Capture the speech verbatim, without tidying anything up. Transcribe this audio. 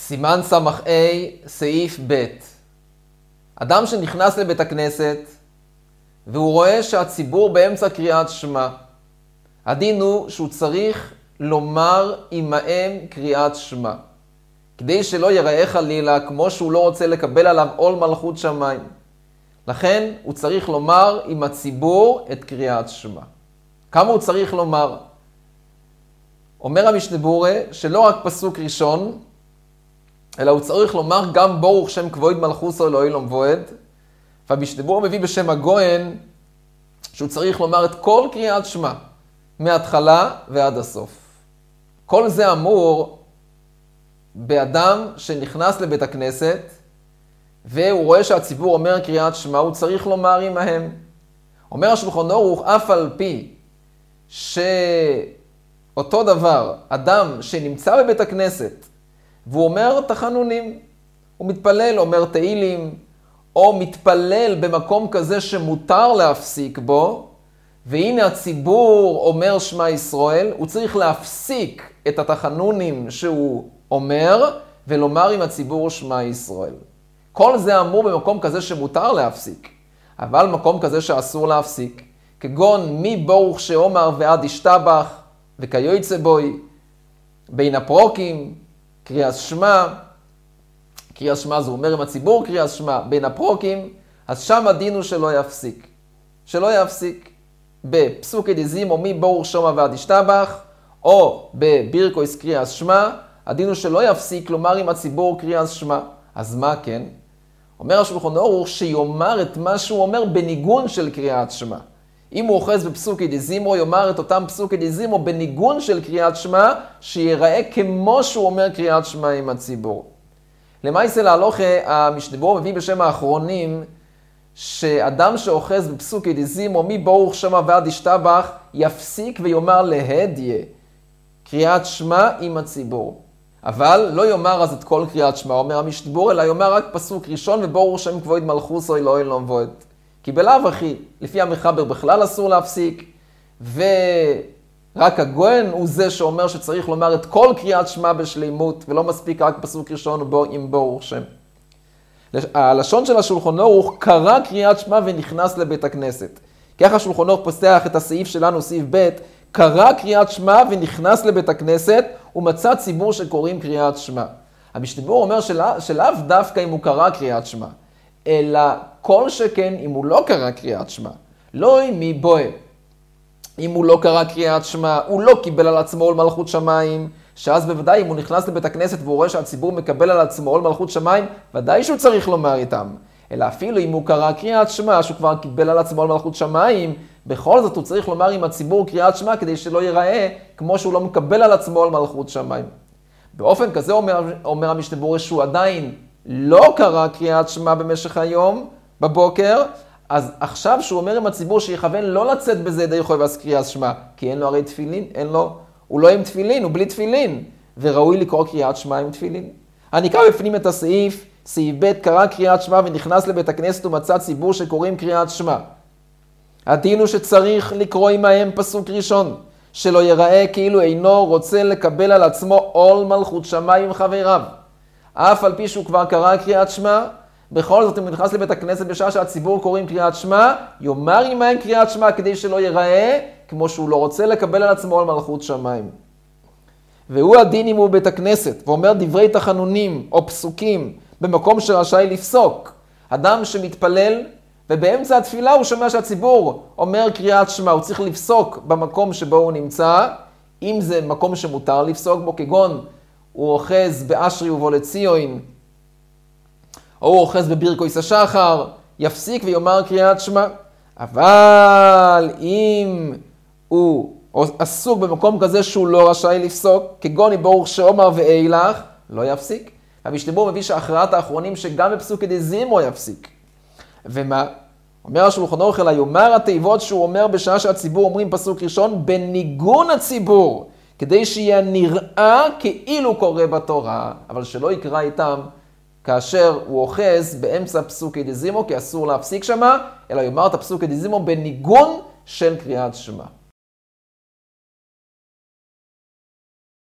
סימן סמך A, סעיף ב'. אדם שנכנס לבית הכנסת והוא רואה שהציבור באמצע קריאת שמע. הדין הוא שהוא צריך לומר עמהם קריאת שמע. כדי שלא ייראה חלילה כמו שהוא לא רוצה לקבל עליו עול מלכות שמיים. לכן הוא צריך לומר עם הציבור את קריאת שמע. כמה הוא צריך לומר? אומר המשנה ברורה שלא רק פסוק ראשון, אלא הוא צריך לומר גם ברוך שם כבוד מלכוסו אלוהי עולם ועד. והמשנה ברורה מביא בשם הגוהן שהוא צריך לומר את כל קריאת שמע, מההתחלה ועד הסוף. כל זה אמור באדם שנכנס לבית הכנסת, והוא רואה שהציבור אומר קריאת שמע, הוא צריך לומר עמהם. אומר השולחן ערוך, אף על פי שאותו דבר, אדם שנמצא בבית הכנסת, והוא אומר תחנונים, הוא מתפלל, אומר תהילים, או מתפלל במקום כזה שמותר להפסיק בו, והנה הציבור אומר שמע ישראל, הוא צריך להפסיק את התחנונים שהוא אומר, ולומר עם הציבור שמע ישראל. כל זה אמור במקום כזה שמותר להפסיק, אבל מקום כזה שאסור להפסיק, כגון מברוך שאומר ועד ישתבח, וכיוצא בוי, בין הפרוקים, קריאת שמע, קריאת שמע זה אומר עם הציבור קריאת שמע, בין הפרוקים, אז שם הדין הוא שלא יפסיק. שלא יפסיק בפסוק דזים או מברוך שאומר ועד ישתבח, או בבירקויס קריאת שמע, הדין הוא שלא יפסיק לומר עם הציבור קריאת שמע. אז מה כן? אומר השולחן ערוך שיאמר את מה שהוא אומר בניגון של קריאת שמע. אם הוא אוחז בפסוקי דזימרו, יאמר את אותם פסוקי דזימרו בניגון של קריאת שמע, שיראה כמו שהוא אומר קריאת שמע עם הציבור. למעשה להלוכה, המשנה ברורה מביא בשם האחרונים, שאדם שאוחז בפסוקי דזימרו, מברוך שמע ועד ישתבח, יפסיק ויאמר להדיה, קריאת שמע עם הציבור. אבל לא יאמר אז את כל קריאת שמע, אומר המשנה ברורה, אלא יאמר רק פסוק ראשון, וברוך שם כבוד מלכוסו אלוהי עולם ועד. כי בלאו הכי, לפי המחבר בכלל אסור להפסיק, ורק הגוהן הוא זה שאומר שצריך לומר את כל קריאת שמע בשלימות, ולא מספיק רק פסוק ראשון עם ברוך שם. הלשון של השולחן ערוך קרא קריאת שמע ונכנס לבית הכנסת. ככה השולחן ערוך פוסח את הסעיף שלנו, סעיף ב', קרא קריאת שמע ונכנס לבית הכנסת, ומצא ציבור שקוראים קריאת שמע. המשנה ברורה אומר שלא, שלאו דווקא אם הוא קרא קריאת שמע, אלא כל שכן אם הוא לא קרא קריאת שמע, לא אם מי בואה. אם הוא לא קרא קריאת שמע, הוא לא קיבל על עצמו עול מלכות שמיים, שאז בוודאי אם הוא נכנס לבית הכנסת והוא רואה שהציבור מקבל על עצמו עול מלכות שמיים, ודאי שהוא צריך לומר איתם. אלא אפילו אם הוא קרא קריאת שמע, שהוא כבר קיבל על עצמו עול מלכות שמיים, בכל זאת הוא צריך לומר עם הציבור קריאת שמע, כדי שלא ייראה כמו שהוא לא מקבל על עצמו עול מלכות שמיים. באופן כזה אומר, אומר המשנה ברורה שהוא עדיין לא קרא קריאת שמע במשך היום, בבוקר, אז עכשיו שהוא אומר עם הציבור שיכוון לא לצאת בזה ידי חובת קריאת שמע, כי אין לו הרי תפילין, אין לו, הוא לא עם תפילין, הוא בלי תפילין, וראוי לקרוא קריאת שמע עם תפילין. אני אקרא בפנים את הסעיף, סעיף ב' קרא קריאת שמע ונכנס לבית הכנסת ומצא ציבור שקוראים קריאת שמע. הדין הוא שצריך לקרוא עמהם פסוק ראשון, שלא ייראה כאילו אינו רוצה לקבל על עצמו עול מלכות שמיים חבריו. אף על פי שהוא כבר קרא קריאת שמע, בכל זאת אם הוא נכנס לבית הכנסת בשעה שהציבור קוראים קריאת שמע, יאמר עמהם קריאת שמע כדי שלא ייראה כמו שהוא לא רוצה לקבל על עצמו על מלכות שמיים. והוא הדין אם הוא בית הכנסת ואומר דברי תחנונים או פסוקים במקום שרשאי לפסוק. אדם שמתפלל ובאמצע התפילה הוא שומע שהציבור אומר קריאת שמע, הוא צריך לפסוק במקום שבו הוא נמצא, אם זה מקום שמותר לפסוק בו, כגון הוא אוחז באשרי ובו לציון, או הוא אוחז בבירקויס השחר, יפסיק ויאמר קריאת שמע. אבל אם הוא עסוק במקום כזה שהוא לא רשאי לפסוק, כגון ברוך שאומר ואילך, לא יפסיק. המשנה ברורה מביא שהכרעת האחרונים שגם בפסוקי דזימרו יפסיק. ומה? אומר השולחן ערוך אלא יאמר התיבות שהוא אומר בשעה שהציבור אומרים פסוק ראשון בניגון הציבור, כדי שיהיה נראה כאילו קורא בתורה, אבל שלא יקרא איתם כאשר הוא אוחז באמצע פסוקי דזימרו, כי אסור להפסיק שמה, אלא יאמר את הפסוקי דזימרו בניגון של קריאת שמע.